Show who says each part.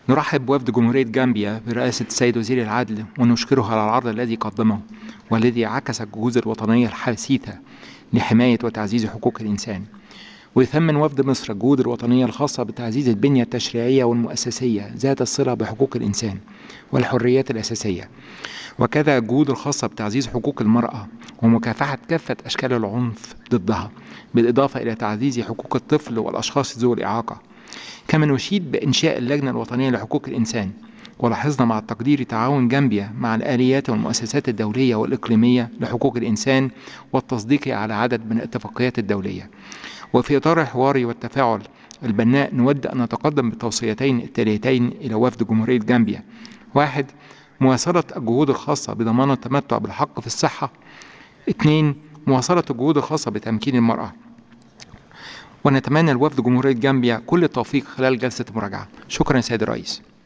Speaker 1: نرحب بوفد جمهورية جامبيا برئاسة السيد وزير العدل ونشكره على العرض الذي قدمه والذي عكس الجهود الوطنية الحثيثة لحماية وتعزيز حقوق الإنسان. ويثمن وفد مصر الجهود الوطنية الخاصة بتعزيز البنية التشريعية والمؤسسية ذات الصلة بحقوق الإنسان والحريات الأساسية، وكذا الجهود الخاصة بتعزيز حقوق المرأة ومكافحة كافة أشكال العنف ضدها، بالإضافة إلى تعزيز حقوق الطفل والأشخاص ذوي الإعاقة. كما نشيد بإنشاء اللجنة الوطنية لحقوق الإنسان، ولاحظنا مع التقدير تعاون جامبيا مع الآليات والمؤسسات الدولية والإقليمية لحقوق الإنسان والتصديق على عدد من الاتفاقيات الدولية. وفي إطار الحوار والتفاعل البناء نود أن نتقدم بالتوصيتين التاليتين إلى وفد جمهورية جامبيا: 1. مواصلة الجهود الخاصة بضمان التمتع بالحق في الصحة. 2. مواصلة الجهود الخاصة بتمكين المرأة. ونتمنى لوفد جمهورية جامبيا كل التوفيق خلال جلسة المراجعة. شكرا سيد الرئيس.